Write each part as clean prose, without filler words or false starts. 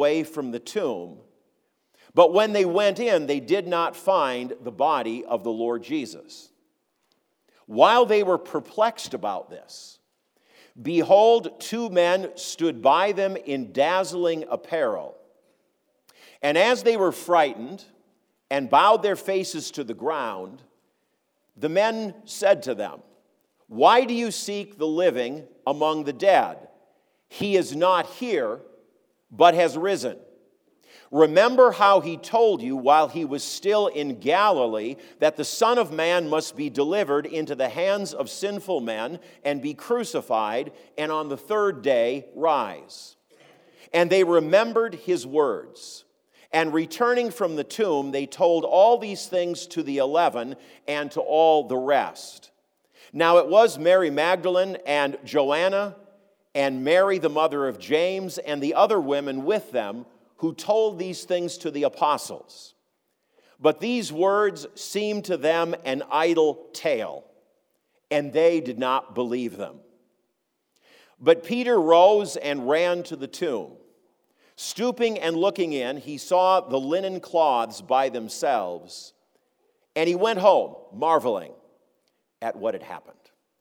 away from the tomb. But when they went in, they did not find the body of the Lord Jesus. While they were perplexed about this, behold, two men stood by them in dazzling apparel. And as they were frightened and bowed their faces to the ground, the men said to them, "Why do you seek the living among the dead? He is not here, but has risen. Remember how he told you while he was still in Galilee that the Son of Man must be delivered into the hands of sinful men and be crucified, and on the third day rise." And they remembered his words. And returning from the tomb, they told all these things to the 11 and to all the rest. Now it was Mary Magdalene and Joanna and Mary the mother of James and the other women with them who told these things to the apostles. But these words seemed to them an idle tale, and they did not believe them. But Peter rose and ran to the tomb. Stooping and looking in, he saw the linen cloths by themselves, and he went home, marveling at what had happened.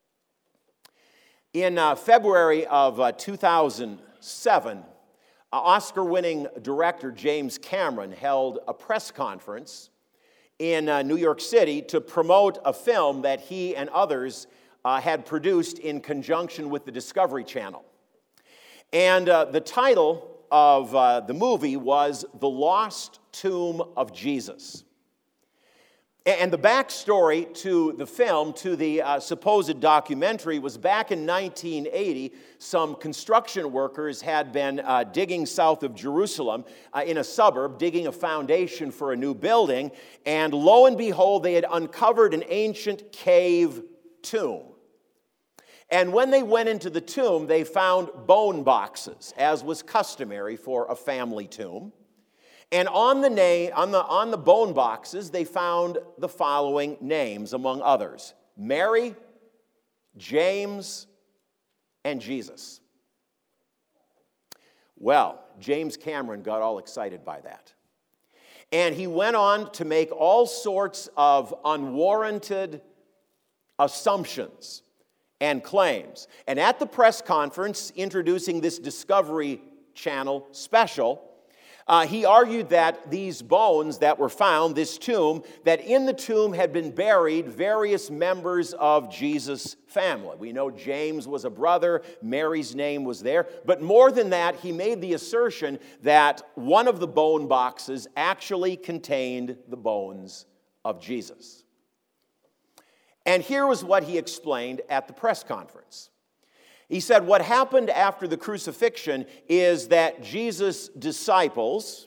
In February of 2007, Oscar-winning director James Cameron held a press conference in New York City to promote a film that he and others had produced in conjunction with the Discovery Channel. And the title of the movie was The Lost Tomb of Jesus. And the backstory to the film, to the supposed documentary, was back in 1980, some construction workers had been digging south of Jerusalem in a suburb, digging a foundation for a new building, and lo and behold, they had uncovered an ancient cave tomb. And when they went into the tomb, they found bone boxes, as was customary for a family tomb. And on the bone boxes, they found the following names, among others: Mary, James, and Jesus. Well, James Cameron got all excited by that. And he went on to make all sorts of unwarranted assumptions and claims. And at the press conference introducing this Discovery Channel special, he argued that these bones that were found, this tomb, that in the tomb had been buried various members of Jesus' family. We know James was a brother, Mary's name was there, but more than that, he made the assertion that one of the bone boxes actually contained the bones of Jesus. And here was what he explained at the press conference. He said, what happened after the crucifixion is that Jesus' disciples,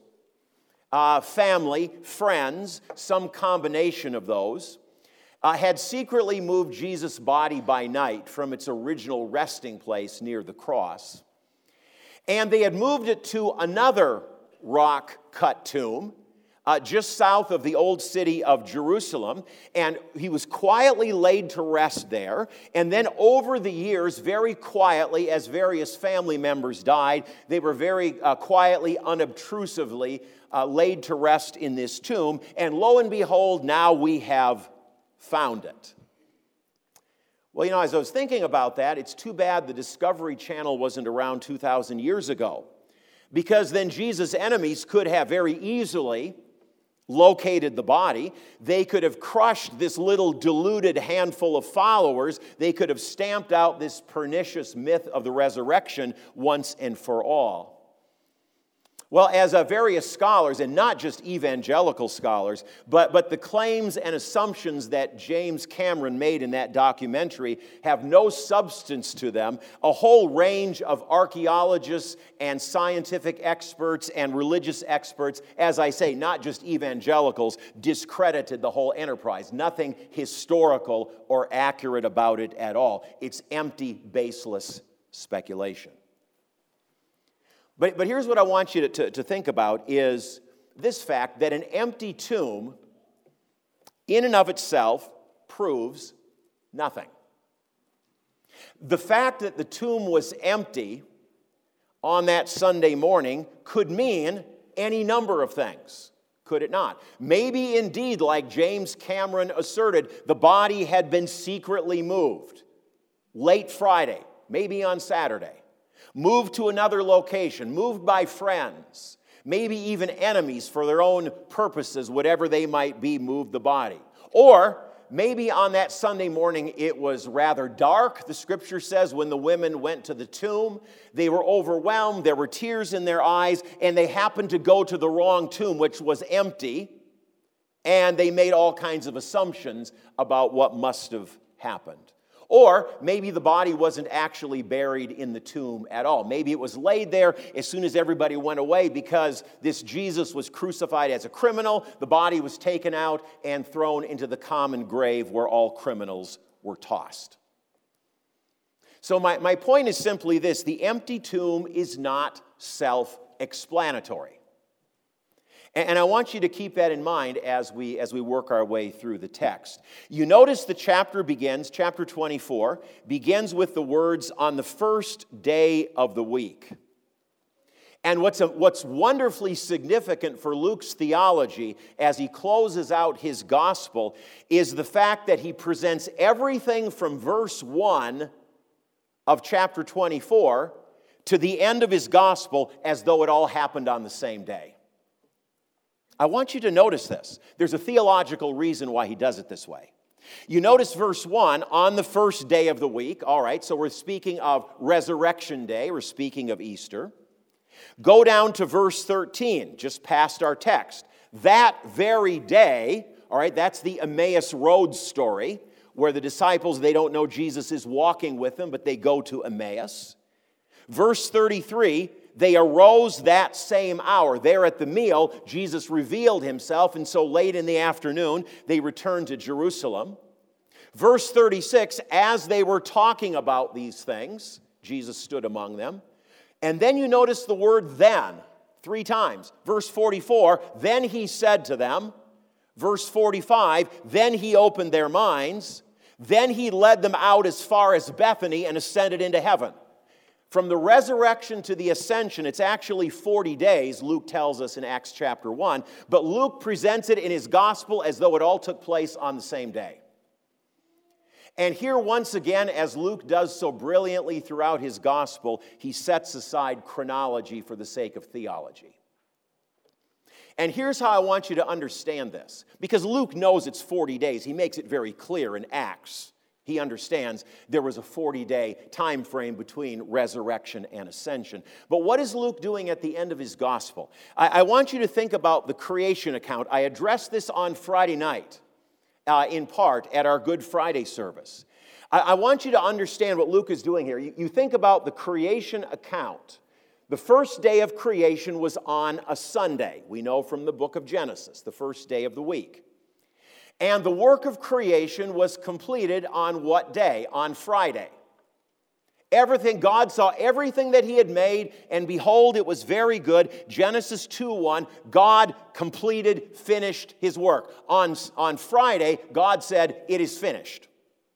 family, friends, some combination of those, had secretly moved Jesus' body by night from its original resting place near the cross. And they had moved it to another rock-cut tomb, just south of the old city of Jerusalem, and he was quietly laid to rest there. And then over the years, very quietly, as various family members died, they were very quietly, unobtrusively laid to rest in this tomb. And lo and behold, now we have found it. Well, as I was thinking about that, it's too bad the Discovery Channel wasn't around 2,000 years ago, because then Jesus' enemies could have very easily located the body. They could have crushed this little deluded handful of followers. They could have stamped out this pernicious myth of the resurrection once and for all. Well, as various scholars, and not just evangelical scholars, but the claims and assumptions that James Cameron made in that documentary have no substance to them. A whole range of archaeologists and scientific experts and religious experts, as I say, not just evangelicals, discredited the whole enterprise. Nothing historical or accurate about it at all. It's empty, baseless speculation. But here's what I want you to think about is this fact that an empty tomb in and of itself proves nothing. The fact that the tomb was empty on that Sunday morning could mean any number of things, could it not? Maybe indeed, like James Cameron asserted, the body had been secretly moved late Friday, maybe on Saturday, moved to another location, moved by friends, maybe even enemies for their own purposes, whatever they might be, moved the body. Or maybe on that Sunday morning it was rather dark. The scripture says when the women went to the tomb, they were overwhelmed, there were tears in their eyes, and they happened to go to the wrong tomb, which was empty, and they made all kinds of assumptions about what must have happened. Or maybe the body wasn't actually buried in the tomb at all. Maybe it was laid there as soon as everybody went away because this Jesus was crucified as a criminal. The body was taken out and thrown into the common grave where all criminals were tossed. So my point is simply this: the empty tomb is not self-explanatory. And I want you to keep that in mind as we work our way through the text. You notice the chapter 24, begins with the words, on the first day of the week. And what's wonderfully significant for Luke's theology as he closes out his gospel is the fact that he presents everything from verse 1 of chapter 24 to the end of his gospel as though it all happened on the same day. I want you to notice this. There's a theological reason why he does it this way. You notice verse 1, on the first day of the week. All right, so we're speaking of Resurrection Day. We're speaking of Easter. Go down to verse 13, just past our text. That very day, all right, that's the Emmaus Road story, where the disciples, they don't know Jesus is walking with them, but they go to Emmaus. Verse 33, they arose that same hour. There at the meal, Jesus revealed himself, and so late in the afternoon, they returned to Jerusalem. Verse 36, as they were talking about these things, Jesus stood among them. And then you notice the word then, 3 times. Verse 44, then he said to them. Verse 45, then he opened their minds. Then he led them out as far as Bethany and ascended into heaven. From the resurrection to the ascension, it's actually 40 days, Luke tells us in Acts chapter 1, but Luke presents it in his gospel as though it all took place on the same day. And here once again, as Luke does so brilliantly throughout his gospel, he sets aside chronology for the sake of theology. And here's how I want you to understand this, because Luke knows it's 40 days. He makes it very clear in Acts. He understands there was a 40-day time frame between resurrection and ascension. But what is Luke doing at the end of his gospel? I want you to think about the creation account. I addressed this on Friday night, in part, at our Good Friday service. I want you to understand what Luke is doing here. You think about the creation account. The first day of creation was on a Sunday. We know from the book of Genesis, the first day of the week. And the work of creation was completed on what day? On Friday. God saw everything that he had made, and behold, it was very good. Genesis 2:1, God completed, finished his work. On Friday, God said, it is finished.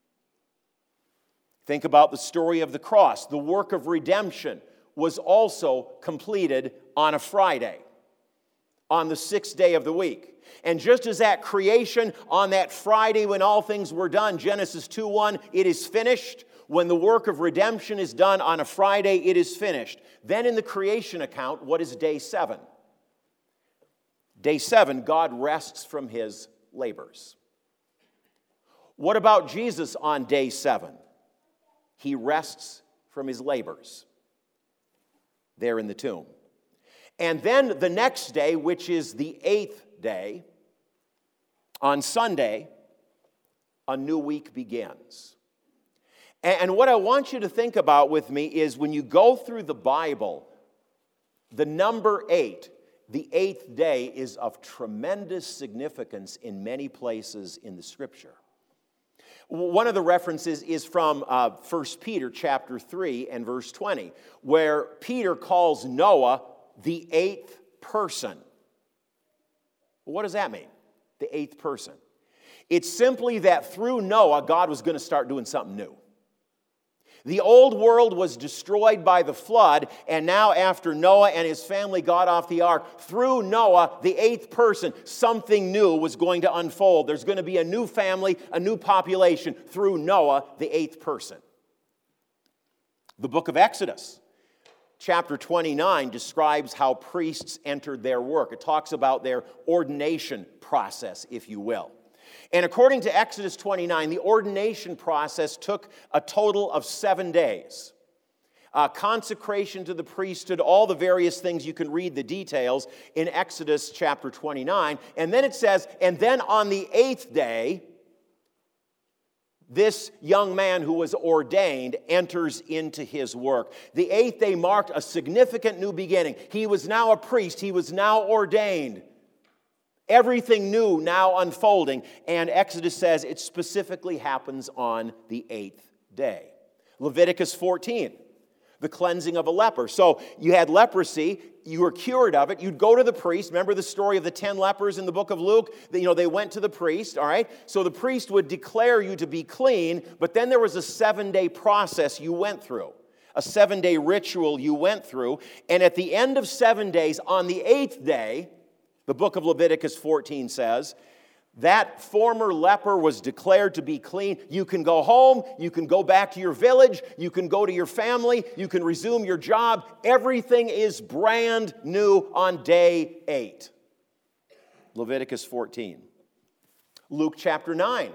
Think about the story of the cross. The work of redemption was also completed on a Friday, on the 6th day of the week. And just as at creation, on that Friday when all things were done, Genesis 2:1, it is finished. When the work of redemption is done on a Friday, it is finished. Then in the creation account, what is day 7? Day 7, God rests from his labors. What about Jesus on day 7? He rests from his labors there in the tomb. And then the next day, which is the 8th day, on Sunday, a new week begins. And what I want you to think about with me is when you go through the Bible, the number 8, the 8th day, is of tremendous significance in many places in the Scripture. One of the references is from 1 Peter chapter 3 and verse 20, where Peter calls Noah the 8th person. What does that mean? The 8th person. It's simply that through Noah, God was going to start doing something new. The old world was destroyed by the flood, and now after Noah and his family got off the ark, through Noah, the eighth person, something new was going to unfold. There's going to be a new family, a new population through Noah, the eighth person. The book of Exodus, chapter 29, describes how priests entered their work. It talks about their ordination process, if you will. And according to Exodus 29, the ordination process took a total of 7 days. Consecration to the priesthood, all the various things, you can read the details in Exodus chapter 29. And then it says, and then on the 8th day, this young man who was ordained enters into his work. The 8th day marked a significant new beginning. He was now a priest. He was now ordained. Everything new now unfolding, and Exodus says it specifically happens on the 8th day. Leviticus 14, the cleansing of a leper. So you had leprosy, you were cured of it, you'd go to the priest. Remember the story of the 10 lepers in the book of Luke? They went to the priest, all right? So the priest would declare you to be clean, but then there was a 7-day process you went through. A 7-day ritual you went through, and at the end of 7 days, on the 8th day, the book of Leviticus 14 says, that former leper was declared to be clean. You can go home, you can go back to your village, you can go to your family, you can resume your job. Everything is brand new on day 8. Leviticus 14. Luke chapter 9.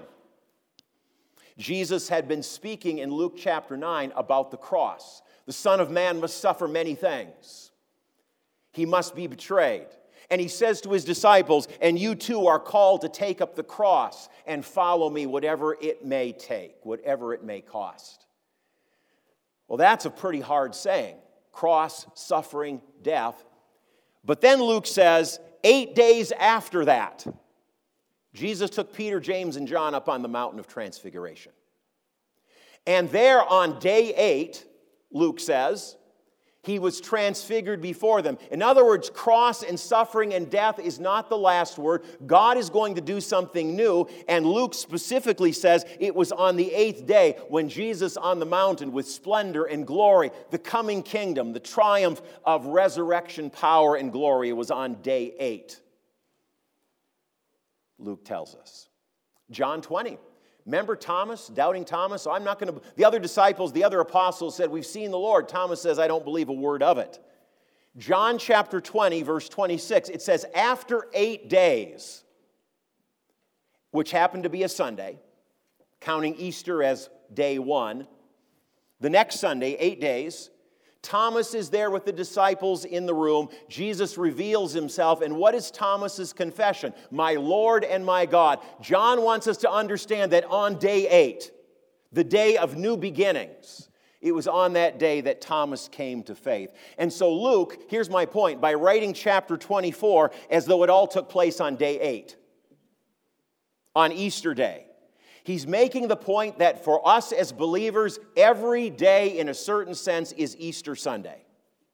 Jesus had been speaking in Luke chapter 9 about the cross. The Son of Man must suffer many things. He must be betrayed. And he says to his disciples, and you too are called to take up the cross and follow me, whatever it may take, whatever it may cost. Well, that's a pretty hard saying. Cross, suffering, death. But then Luke says, 8 days after that, Jesus took Peter, James, and John up on the mountain of transfiguration. And there on day 8, Luke says, he was transfigured before them. In other words, cross and suffering and death is not the last word. God is going to do something new. And Luke specifically says it was on the 8th day when Jesus on the mountain with splendor and glory, the coming kingdom, the triumph of resurrection power and glory, was on day 8. Luke tells us. John 20. Remember Thomas, doubting Thomas? The other disciples, the other apostles said, we've seen the Lord. Thomas says, I don't believe a word of it. John chapter 20, verse 26, it says, after 8 days, which happened to be a Sunday, counting Easter as day 1, the next Sunday, 8 days, Thomas is there with the disciples in the room. Jesus reveals himself. And what is Thomas's confession? My Lord and my God. John wants us to understand that on day 8, the day of new beginnings, it was on that day that Thomas came to faith. And so Luke, here's my point, by writing chapter 24 as though it all took place on day 8, on Easter day, he's making the point that for us as believers, every day in a certain sense is Easter Sunday.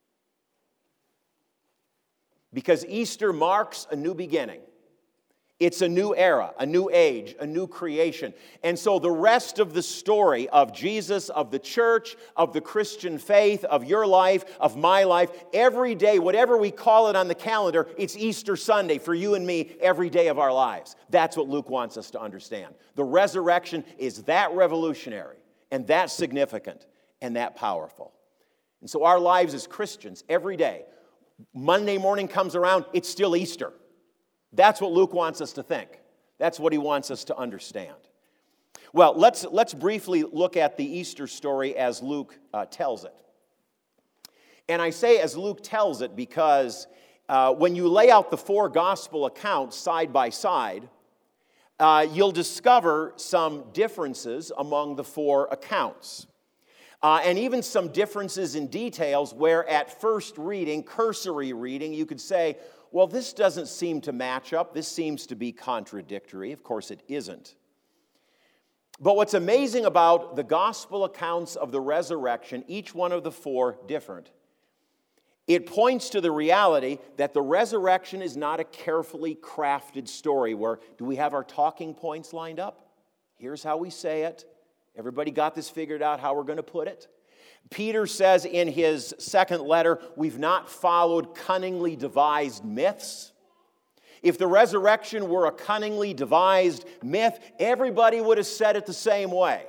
Because Easter marks a new beginning. It's a new era, a new age, a new creation. And so the rest of the story of Jesus, of the church, of the Christian faith, of your life, of my life, every day, whatever we call it on the calendar, it's Easter Sunday for you and me every day of our lives. That's what Luke wants us to understand. The resurrection is that revolutionary and that significant and that powerful. And so our lives as Christians, every day, Monday morning comes around, it's still Easter. That's what Luke wants us to think. That's what he wants us to understand. Well, let's briefly look at the Easter story as Luke tells it. And I say as Luke tells it because when you lay out the 4 gospel accounts side by side, you'll discover some differences among the 4 accounts. And even some differences in details where at first reading, cursory reading, you could say, well, this doesn't seem to match up. This seems to be contradictory. Of course, it isn't. But what's amazing about the gospel accounts of the resurrection, each one of the 4 different, it points to the reality that the resurrection is not a carefully crafted story where, do we have our talking points lined up? Here's how we say it. Everybody got this figured out, how we're going to put it? Peter says in his second letter, we've not followed cunningly devised myths. If the resurrection were a cunningly devised myth, everybody would have said it the same way.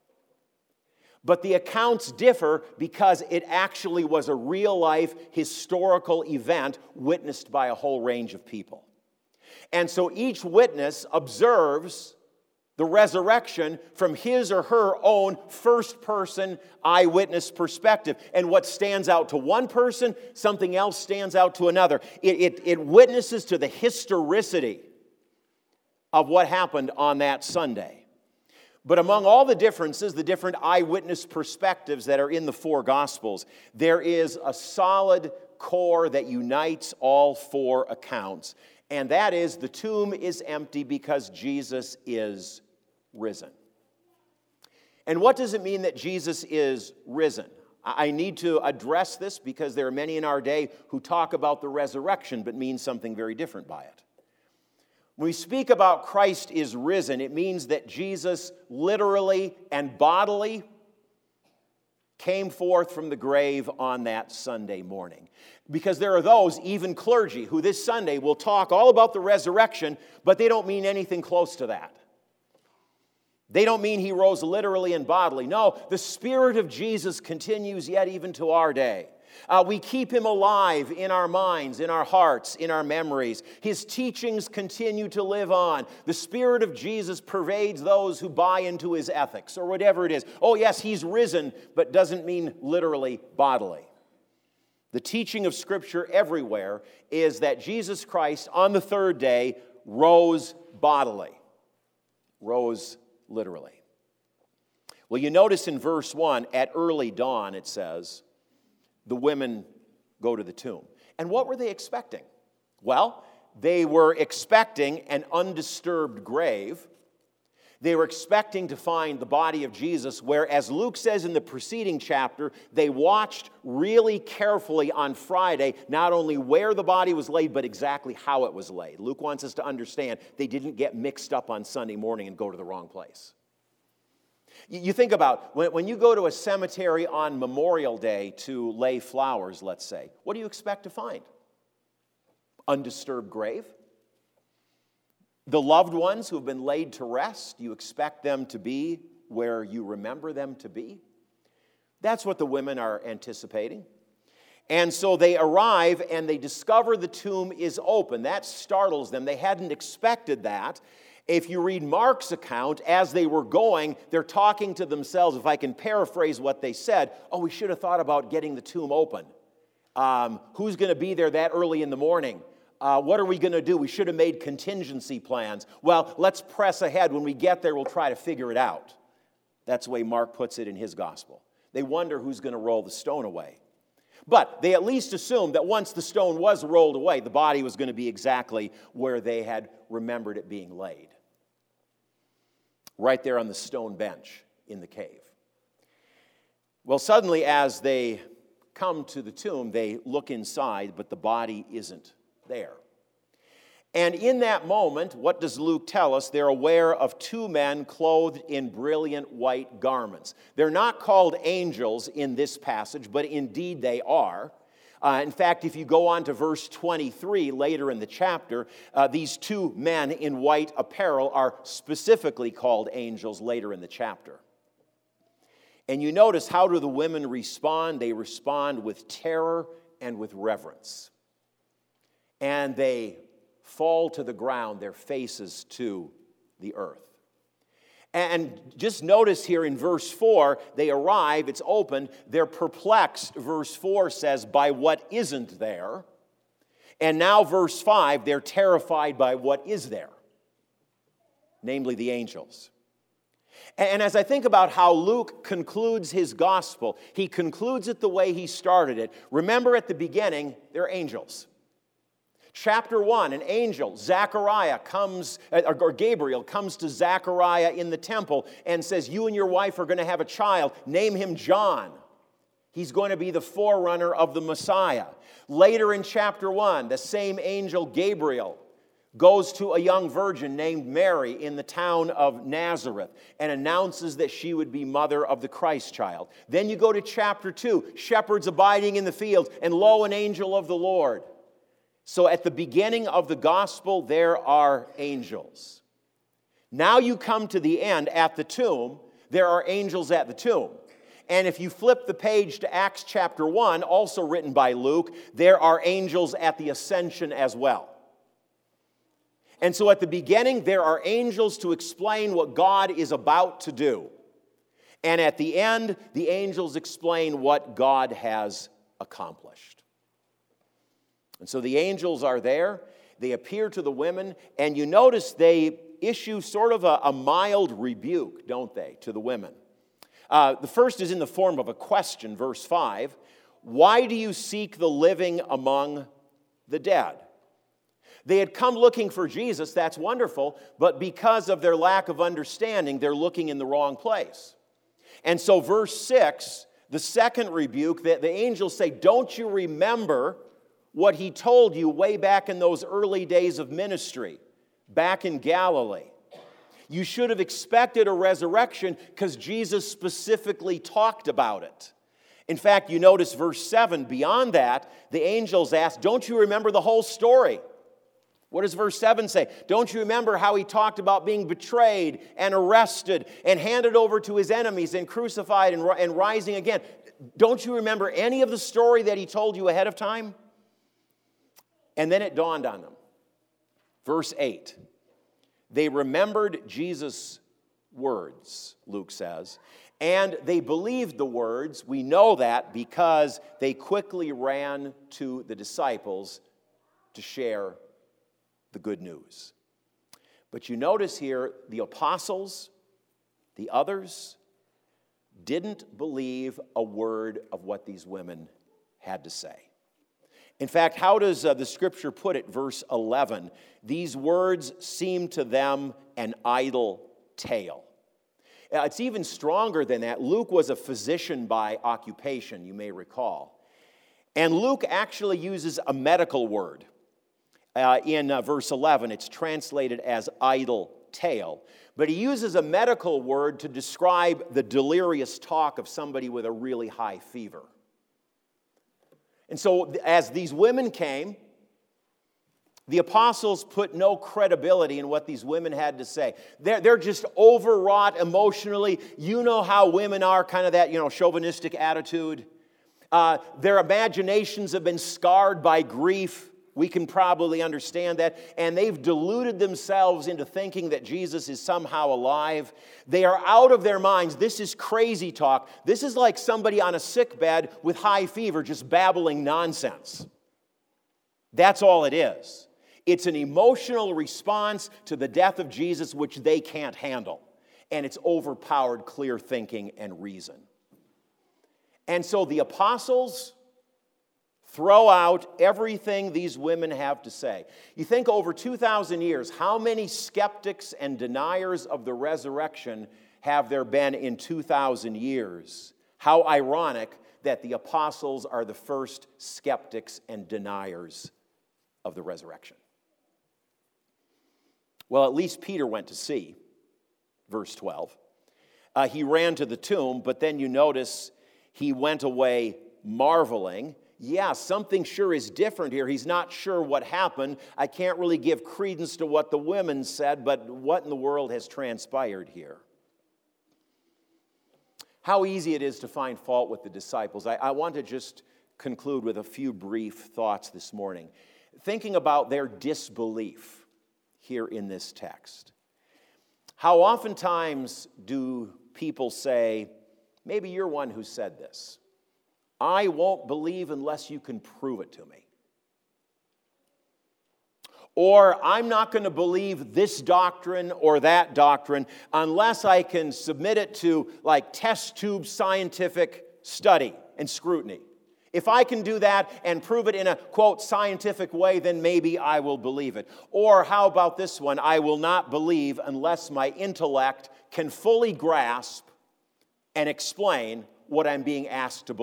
But the accounts differ because it actually was a real-life historical event witnessed by a whole range of people. And so each witness observes the resurrection from his or her own first-person eyewitness perspective. And what stands out to one person, something else stands out to another. It witnesses to the historicity of what happened on that Sunday. But among all the differences, the different eyewitness perspectives that are in the four Gospels, there is a solid core that unites all four accounts. And that is, the tomb is empty because Jesus is risen. And what does it mean that Jesus is risen? I need to address this because there are many in our day who talk about the resurrection but mean something very different by it. When we speak about Christ is risen, it means that Jesus literally and bodily came forth from the grave on that Sunday morning. Because there are those, even clergy, who this Sunday will talk all about the resurrection, but they don't mean anything close to that. They don't mean he rose literally and bodily. No, the Spirit of Jesus continues yet even to our day. We keep him alive in our minds, in our hearts, in our memories. His teachings continue to live on. The Spirit of Jesus pervades those who buy into his ethics or whatever it is. Oh yes, he's risen, but doesn't mean literally bodily. The teaching of Scripture everywhere is that Jesus Christ on the third day rose bodily, rose literally. Well, you notice in verse 1, at early dawn, it says, the women go to the tomb. And what were they expecting? Well, they were expecting an undisturbed grave. They were expecting to find the body of Jesus, where, as Luke says in the preceding chapter, they watched really carefully on Friday, not only where the body was laid, but exactly how it was laid. Luke wants us to understand they didn't get mixed up on Sunday morning and go to the wrong place. You think about when you go to a cemetery on Memorial Day to lay flowers, let's say, what do you expect to find? Undisturbed grave. The loved ones who have been laid to rest, you expect them to be where you remember them to be. That's what the women are anticipating. And so they arrive and they discover the tomb is open. That startles them. They hadn't expected that. If you read Mark's account, as they were going, they're talking to themselves. If I can paraphrase what they said, oh, we should have thought about getting the tomb open. Who's going to be there that early in the morning? What are we going to do? We should have made contingency plans. Well, let's press ahead. When we get there, we'll try to figure it out. That's the way Mark puts it in his gospel. They wonder who's going to roll the stone away. But they at least assumed that once the stone was rolled away, the body was going to be exactly where they had remembered it being laid. Right there on the stone bench in the cave. Well, suddenly as they come to the tomb, they look inside, but the body isn't there. And in that moment, what does Luke tell us? They're aware of two men clothed in brilliant white garments. They're not called angels in this passage, but indeed they are. In fact, if you go on to verse 23 later in the chapter, these two men in white apparel are specifically called angels later in the chapter. And you notice, how do the women respond? They respond with terror and with reverence. And they fall to the ground, their faces to the earth. And just notice here in verse 4, they arrive, it's open, they're perplexed, verse 4 says, by what isn't there. And now verse 5, they're terrified by what is there, namely the angels. And as I think about how Luke concludes his gospel, he concludes it the way he started it. Remember at the beginning, they're angels. Chapter 1, an angel, Zechariah, or Gabriel comes to Zechariah in the temple and says, you and your wife are going to have a child. Name him John. He's going to be the forerunner of the Messiah. Later in chapter 1, the same angel, Gabriel, goes to a young virgin named Mary in the town of Nazareth and announces that she would be mother of the Christ child. Then you go to chapter 2, shepherds abiding in the fields, and lo, an angel of the Lord. So at the beginning of the gospel, there are angels. Now you come to the end at the tomb, there are angels at the tomb. And if you flip the page to Acts chapter 1, also written by Luke, there are angels at the ascension as well. And so at the beginning, there are angels to explain what God is about to do. And at the end, the angels explain what God has accomplished. And so the angels are there. They appear to the women. And you notice they issue sort of a mild rebuke, don't they, to the women. The first is in the form of a question, verse 5. Why do you seek the living among the dead? They had come looking for Jesus, that's wonderful, but because of their lack of understanding, they're looking in the wrong place. And so verse 6, the second rebuke, the angels say, don't you remember what he told you way back in those early days of ministry, back in Galilee? You should have expected a resurrection because Jesus specifically talked about it. In fact, you notice verse 7, beyond that, the angels ask, don't you remember the whole story? What does verse 7 say? Don't you remember how he talked about being betrayed and arrested and handed over to his enemies and crucified and rising again? Don't you remember any of the story that he told you ahead of time? And then it dawned on them. Verse 8. They remembered Jesus' words, Luke says, and they believed the words. We know that because they quickly ran to the disciples to share the good news. But you notice here, the apostles, the others, didn't believe a word of what these women had to say. In fact, how does the scripture put it? Verse 11, these words seemed to them an idle tale. It's even stronger than that. Luke was a physician by occupation, you may recall. And Luke actually uses a medical word. In verse 11, it's translated as idle tale. But he uses a medical word to describe the delirious talk of somebody with a really high fever. And so as these women came, the apostles put no credibility in what these women had to say. They're just overwrought emotionally. You know how women are, kind of that, chauvinistic attitude. Their imaginations have been scarred by grief. We can probably understand that. And they've deluded themselves into thinking that Jesus is somehow alive. They are out of their minds. This is crazy talk. This is like somebody on a sick bed with high fever just babbling nonsense. That's all it is. It's an emotional response to the death of Jesus which they can't handle. And it's overpowered clear thinking and reason. And so the apostles throw out everything these women have to say. You think over 2,000 years, how many skeptics and deniers of the resurrection have there been in 2,000 years? How ironic that the apostles are the first skeptics and deniers of the resurrection. Well, at least Peter went to see, verse 12. He ran to the tomb, but then you notice he went away marveling. Yeah, something sure is different here. He's not sure what happened. I can't really give credence to what the women said, but what in the world has transpired here? How easy it is to find fault with the disciples. I want to just conclude with a few brief thoughts this morning. Thinking about their disbelief here in this text. How oftentimes do people say, maybe you're one who said this, I won't believe unless you can prove it to me. Or I'm not going to believe this doctrine or that doctrine unless I can submit it to like test tube scientific study and scrutiny. If I can do that and prove it in a, quote, scientific way, then maybe I will believe it. Or how about this one? I will not believe unless my intellect can fully grasp and explain what I'm being asked to believe.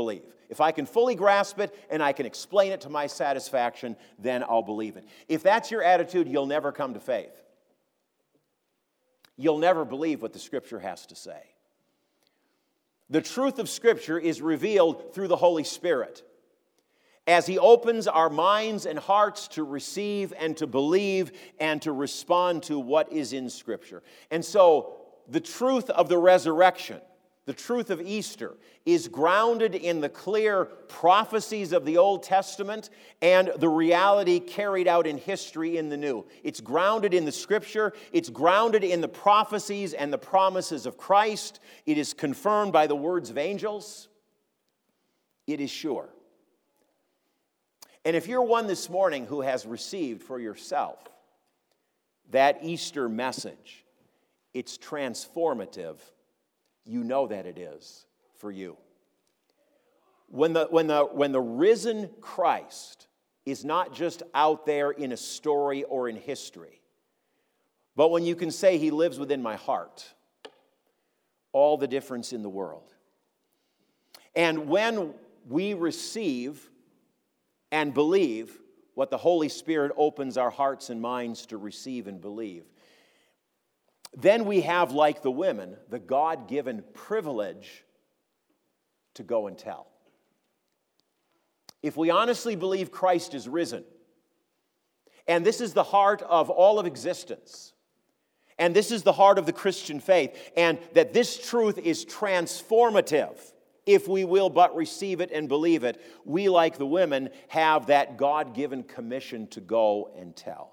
If I can fully grasp it and I can explain it to my satisfaction, then I'll believe it. If that's your attitude, you'll never come to faith. You'll never believe what the Scripture has to say. The truth of Scripture is revealed through the Holy Spirit as He opens our minds and hearts to receive and to believe and to respond to what is in Scripture. And so the truth of the resurrection, the truth of Easter, is grounded in the clear prophecies of the Old Testament and the reality carried out in history in the New. It's grounded in the Scripture. It's grounded in the prophecies and the promises of Christ. It is confirmed by the words of angels. It is sure. And if you're one this morning who has received for yourself that Easter message, it's transformative. You know that it is for you. When the risen Christ is not just out there in a story or in history, but when you can say He lives within my heart, all the difference in the world. And when we receive and believe what the Holy Spirit opens our hearts and minds to receive and believe, then we have, like the women, the God-given privilege to go and tell. If we honestly believe Christ is risen, and this is the heart of all of existence, and this is the heart of the Christian faith, and that this truth is transformative, if we will but receive it and believe it, we, like the women, have that God-given commission to go and tell.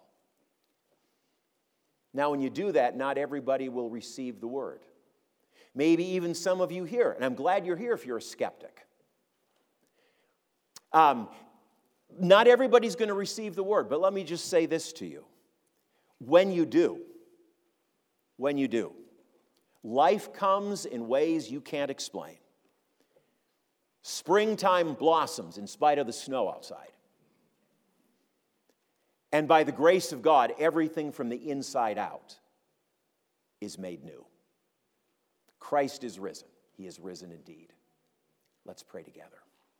Now, when you do that, not everybody will receive the word. Maybe even some of you here, and I'm glad you're here if you're a skeptic. Not everybody's going to receive the word, but let me just say this to you. When you do, life comes in ways you can't explain. Springtime blossoms in spite of the snow outside. And by the grace of God, everything from the inside out is made new. Christ is risen. He is risen indeed. Let's pray together.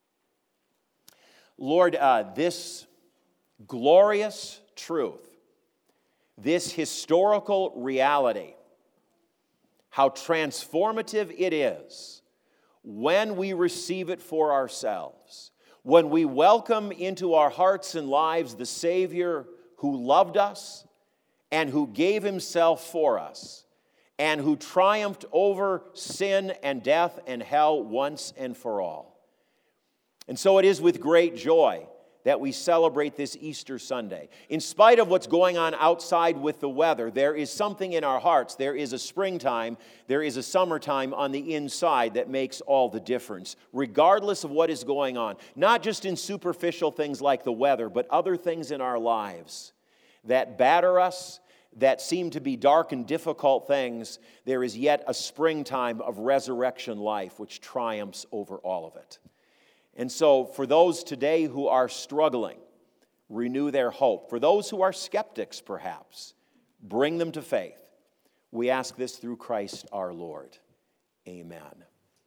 Lord, this glorious truth, this historical reality, how transformative it is when we receive it for ourselves. When we welcome into our hearts and lives the Savior who loved us and who gave Himself for us and who triumphed over sin and death and hell once and for all. And so it is with great joy that we celebrate this Easter Sunday. In spite of what's going on outside with the weather, there is something in our hearts. There is a springtime, there is a summertime on the inside that makes all the difference, regardless of what is going on. Not just in superficial things like the weather, but other things in our lives that batter us, that seem to be dark and difficult things. There is yet a springtime of resurrection life which triumphs over all of it. And so for those today who are struggling, renew their hope. For those who are skeptics, perhaps, bring them to faith. We ask this through Christ our Lord. Amen.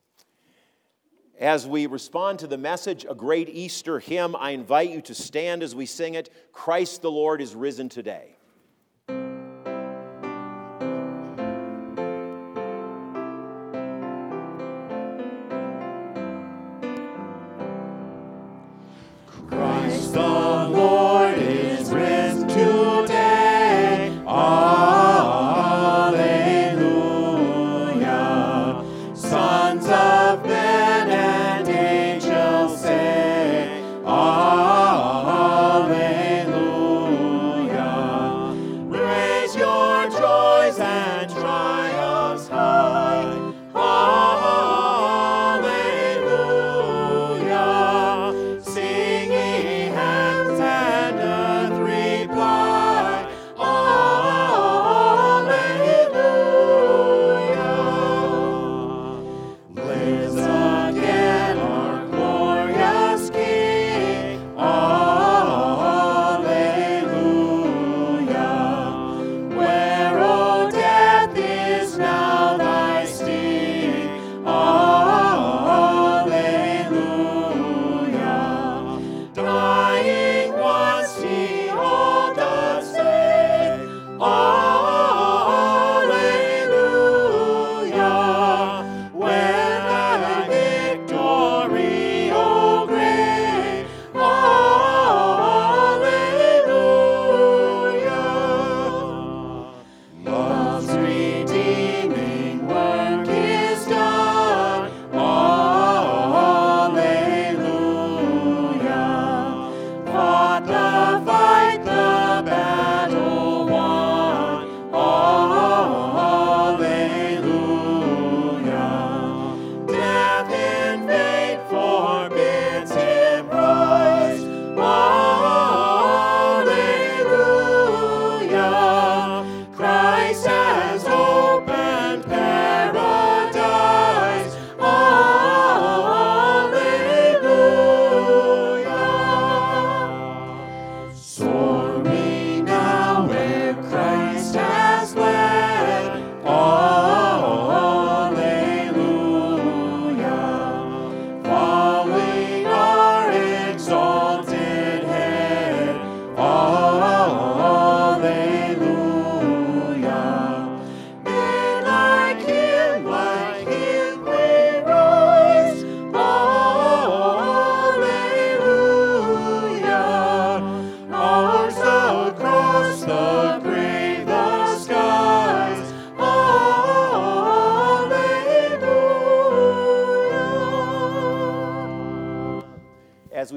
As we respond to the message, a great Easter hymn, I invite you to stand as we sing it, Christ the Lord is risen today. Alleluia.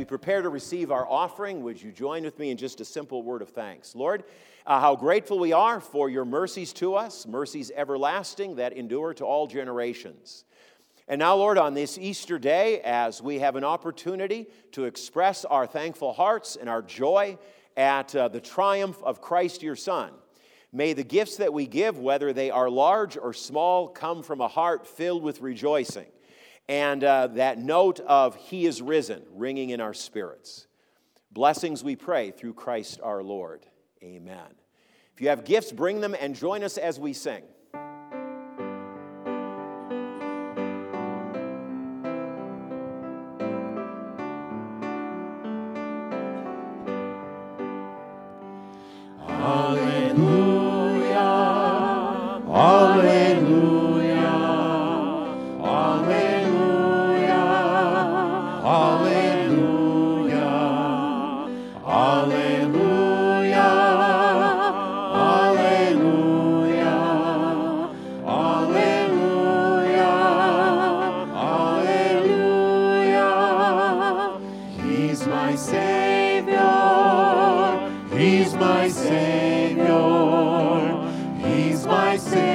prepare to receive our offering, would you join with me in just a simple word of thanks? Lord, how grateful we are for your mercies to us, mercies everlasting that endure to all generations. And now, Lord, on this Easter day, as we have an opportunity to express our thankful hearts and our joy at the triumph of Christ your Son, may the gifts that we give, whether they are large or small, come from a heart filled with rejoicing. And that note of He is risen ringing in our spirits. Blessings we pray through Christ our Lord. Amen. If you have gifts, bring them and join us as we sing. Hallelujah, hallelujah, hallelujah, hallelujah, hallelujah, hallelujah, hallelujah, hallelujah. He's my Savior, He's my Savior. He's my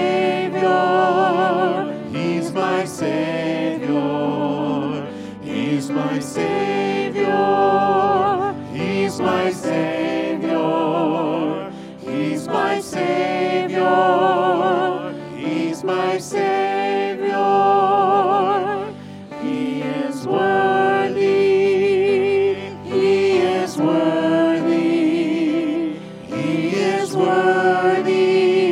Savior, He's my Savior, He's my Savior, He's my Savior, He's my Savior, He's my Savior. He is worthy, He is worthy, He is worthy.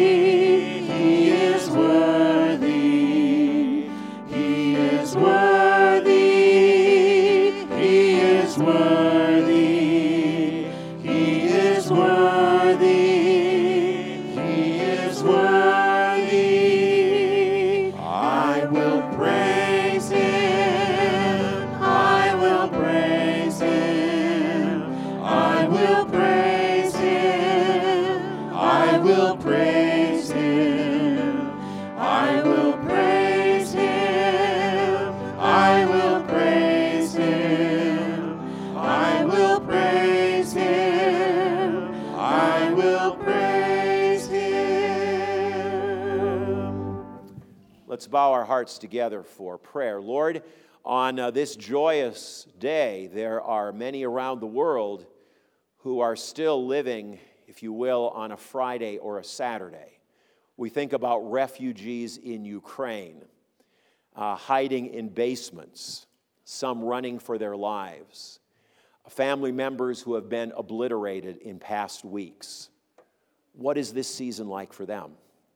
Let's bow our hearts together for prayer. Lord, on this joyous day, there are many around the world who are still living, if you will, on a Friday or a Saturday. We think about refugees in Ukraine, hiding in basements, some running for their lives, family members who have been obliterated in past weeks. What is this season like for them?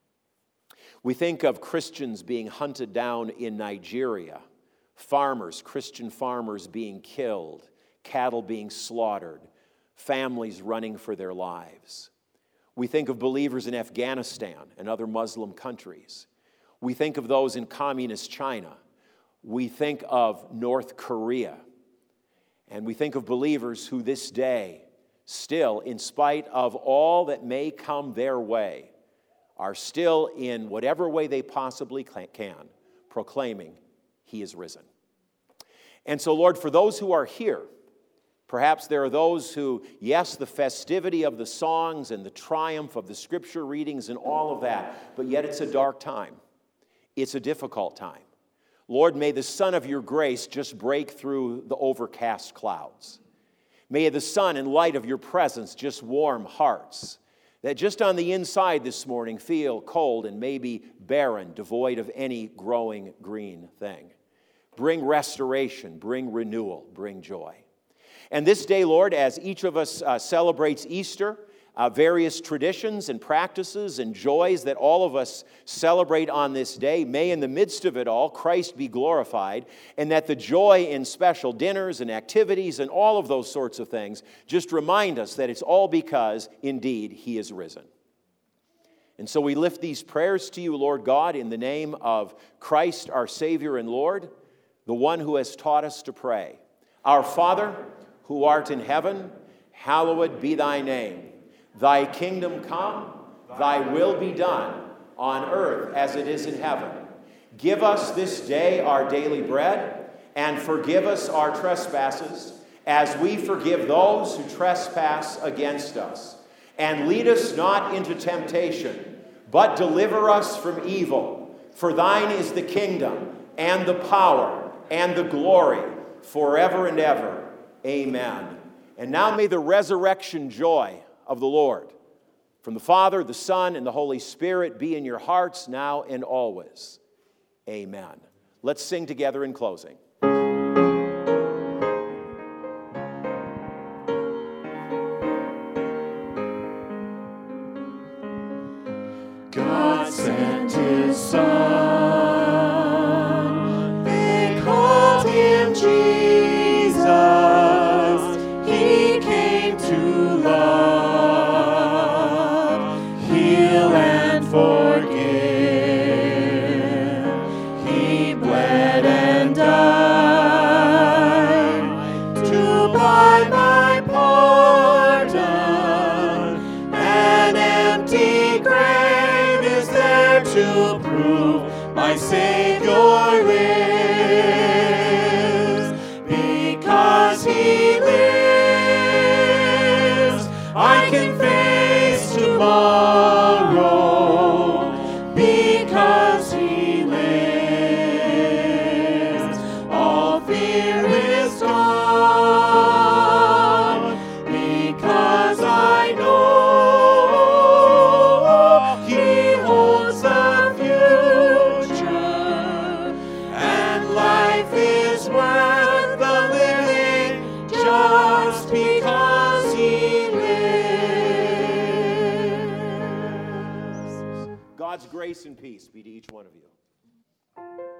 We think of Christians being hunted down in Nigeria, farmers, Christian farmers being killed, cattle being slaughtered, families running for their lives. We think of believers in Afghanistan and other Muslim countries. We think of those in communist China. We think of North Korea. And we think of believers who this day, still, in spite of all that may come their way, are still in whatever way they possibly can, proclaiming He is risen. And so, Lord, for those who are here, perhaps there are those who, yes, the festivity of the songs and the triumph of the scripture readings and all of that, but yet it's a dark time. It's a difficult time. Lord, may the sun of your grace just break through the overcast clouds. May the sun and light of your presence just warm hearts that just on the inside this morning feel cold and maybe barren, devoid of any growing green thing. Bring restoration, bring renewal, bring joy. And this day, Lord, as each of us celebrates Easter, various traditions and practices and joys that all of us celebrate on this day, may in the midst of it all, Christ be glorified, and that the joy in special dinners and activities and all of those sorts of things just remind us that it's all because, indeed, He is risen. And so we lift these prayers to you, Lord God, in the name of Christ, our Savior and Lord, the one who has taught us to pray. Our Father, who art in heaven, hallowed be thy name. Thy kingdom come, thy will be done, on earth as it is in heaven. Give us this day our daily bread, and forgive us our trespasses, as we forgive those who trespass against us. And lead us not into temptation, but deliver us from evil. For thine is the kingdom, and the power, and the glory, forever and ever. Amen. And now may the resurrection joy of the Lord, from the Father, the Son, and the Holy Spirit, be in your hearts now and always. Amen. Let's sing together in closing. God sent his Son, they called him Jesus. He came to love, heal and forgive. He bled and died to buy my pardon. An empty grave is there to prove my Savior lives. Because he lives, I can face tomorrow. Because he lives, all fear is gone. Because I know he holds the future, and life is worth the living just because he lives. God's grace and peace be to each one of you.